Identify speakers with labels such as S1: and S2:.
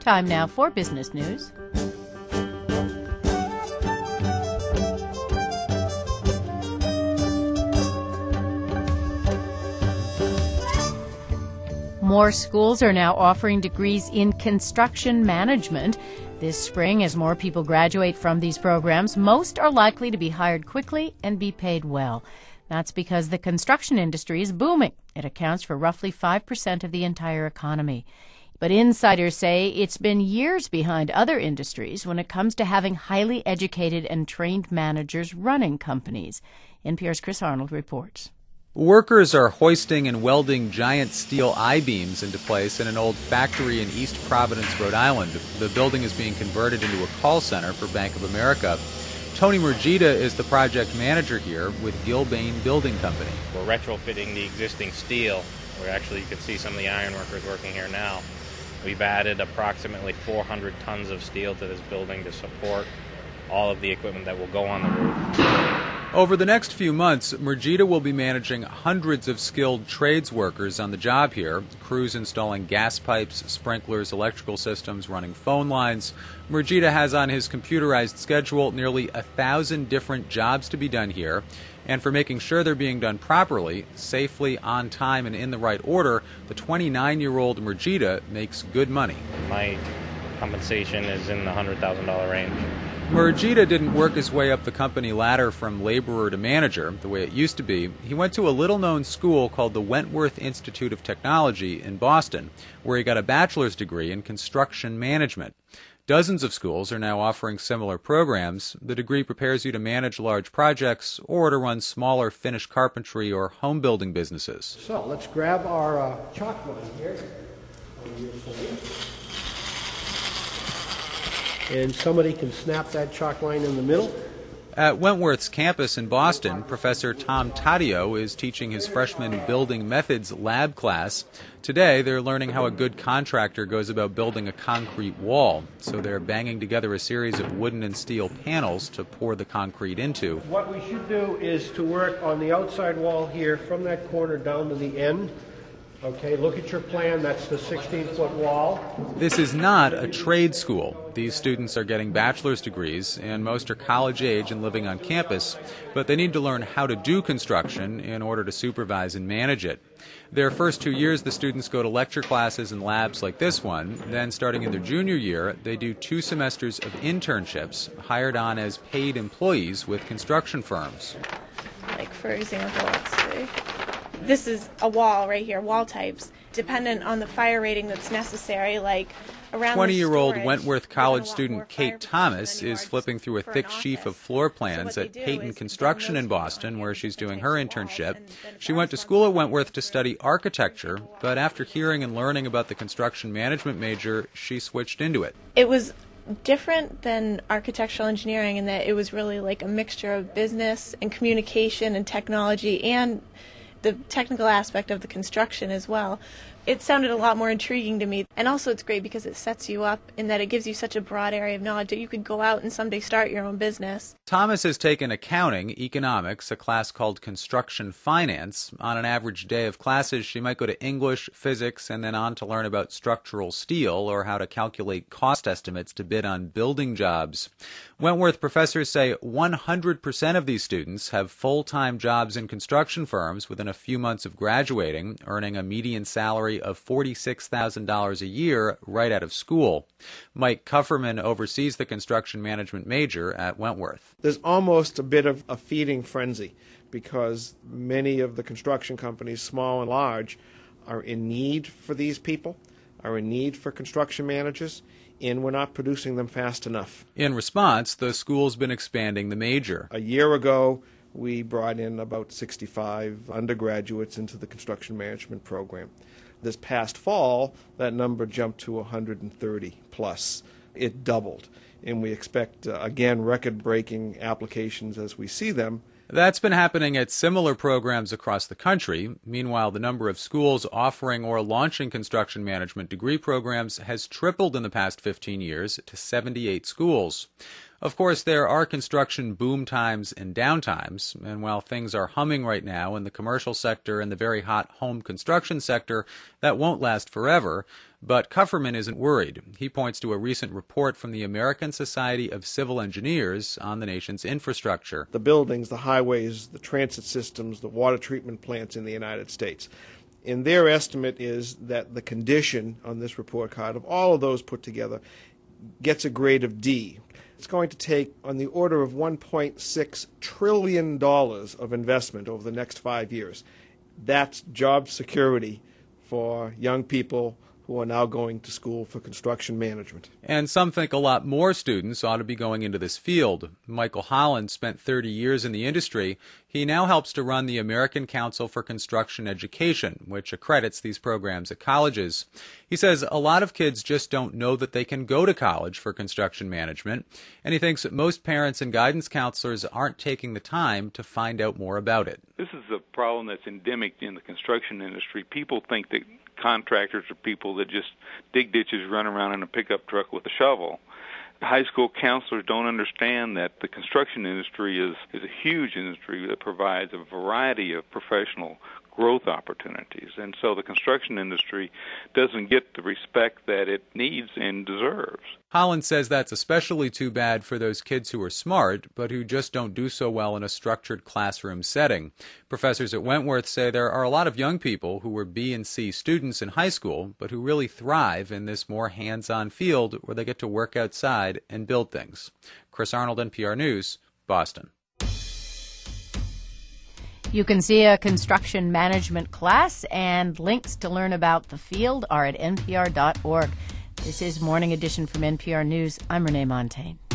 S1: Time now for business news. More schools are now offering degrees in construction management. This spring, as more people graduate from these programs, most are likely to be hired quickly and be paid well. That's because the construction industry is booming. It accounts for roughly 5% of the entire economy. But insiders say it's been years behind other industries when it comes to having highly educated and trained managers running companies. NPR's Chris Arnold reports.
S2: Workers are hoisting and welding giant steel I-beams into place in an old factory in East Providence, Rhode Island. The building is being converted into a call center for Bank of America. Tony Murgida is the project manager here with Gilbane Building Company.
S3: We're retrofitting the existing steel. You can see some of the iron workers working here now. We've added approximately 400 tons of steel to this building to support all of the equipment that will go on the roof.
S2: Over the next few months, Murgida will be managing hundreds of skilled trades workers on the job here, crews installing gas pipes, sprinklers, electrical systems, running phone lines. Murgida has on his computerized schedule nearly 1,000 different jobs to be done here. And for making sure they're being done properly, safely, on time, and in the right order, the 29-year-old Murgida makes good money.
S3: My compensation is in the $100,000 range.
S2: Murgida didn't work his way up the company ladder from laborer to manager, the way it used to be. He went to a little-known school called the Wentworth Institute of Technology in Boston, where he got a bachelor's degree in construction management. Dozens of schools are now offering similar programs. The degree prepares you to manage large projects or to run smaller finished carpentry or home building businesses.
S4: So let's grab our chalkboard here. And somebody can snap that chalk line in the middle.
S2: At Wentworth's campus in Boston, Professor Tom Taddeo is teaching his freshman Building Methods lab class. Today, they're learning how a good contractor goes about building a concrete wall. So they're banging together a series of wooden and steel panels to pour the concrete into.
S4: What we should do is to work on the outside wall here from that corner down to the end. Okay, look at your plan. That's the 16-foot wall.
S2: This is not a trade school. These students are getting bachelor's degrees, and most are college age and living on campus, but they need to learn how to do construction in order to supervise and manage it. Their first 2 years, the students go to lecture classes and labs like this one. Then, starting in their junior year, they do 2 semesters of internships, hired on as paid employees with construction firms.
S5: Like, for example, let's see. This is a wall right here, wall types, dependent on the fire rating that's necessary, like around
S2: 20-year-old Wentworth College student Kate Thomas is flipping through a thick sheaf of floor plans at Peyton Construction in Boston, where she's doing her internship. She went to school at Wentworth to study architecture, but after hearing and learning about the construction management major, she switched into it.
S5: It was different than architectural engineering in that it was really like a mixture of business and communication and technology and the technical aspect of the construction as well. It sounded a lot more intriguing to me. And also it's great because it sets you up in that it gives you such a broad area of knowledge that you could go out and someday start your own business.
S2: Thomas has taken accounting, economics, a class called construction finance. On an average day of classes, she might go to English, physics, and then on to learn about structural steel or how to calculate cost estimates to bid on building jobs. Wentworth professors say 100% of these students have full-time jobs in construction firms within a few months of graduating, earning a median salary of $46,000 a year right out of school. Mike Kufferman oversees the construction management major at Wentworth.
S6: There's almost a bit of a feeding frenzy because many of the construction companies, small and large, are in need for these people, are in need for construction managers, and we're not producing them fast enough.
S2: In response, the school's been expanding the major.
S6: A year ago, we brought in about 65 undergraduates into the construction management program. This past fall, that number jumped to 130 plus. It doubled, and we expect, again, record-breaking applications as we see them.
S2: That's been happening at similar programs across the country. Meanwhile, the number of schools offering or launching construction management degree programs has tripled in the past 15 years to 78 schools. Of course, there are construction boom times and down times, and while things are humming right now in the commercial sector and the very hot home construction sector, that won't last forever. But Kufferman isn't worried. He points to a recent report from the American Society of Civil Engineers on the nation's infrastructure.
S6: The buildings, the highways, the transit systems, the water treatment plants in the United States. And their estimate is that the condition on this report card of all of those put together gets a grade of D. It's going to take on the order of $1.6 trillion of investment over the next 5 years. That's job security for young people who are now going to school for construction management.
S2: And some think a lot more students ought to be going into this field. Michael Holland spent 30 years in the industry. He now helps to run the American Council for Construction Education, which accredits these programs at colleges. He says a lot of kids just don't know that they can go to college for construction management, and he thinks that most parents and guidance counselors aren't taking the time to find out more about it.
S7: This is a problem that's endemic in the construction industry. People think that contractors are people that just dig ditches, run around in a pickup truck with a shovel. High school counselors don't understand that the construction industry is a huge industry that provides a variety of professional growth opportunities. And so the construction industry doesn't get the respect that it needs and deserves.
S2: Holland says that's especially too bad for those kids who are smart, but who just don't do so well in a structured classroom setting. Professors at Wentworth say there are a lot of young people who were B and C students in high school, but who really thrive in this more hands-on field where they get to work outside and build things. Chris Arnold, NPR News, Boston.
S1: You can see a construction management class, and links to learn about the field are at npr.org. This is Morning Edition from NPR News. I'm Renee Montaigne.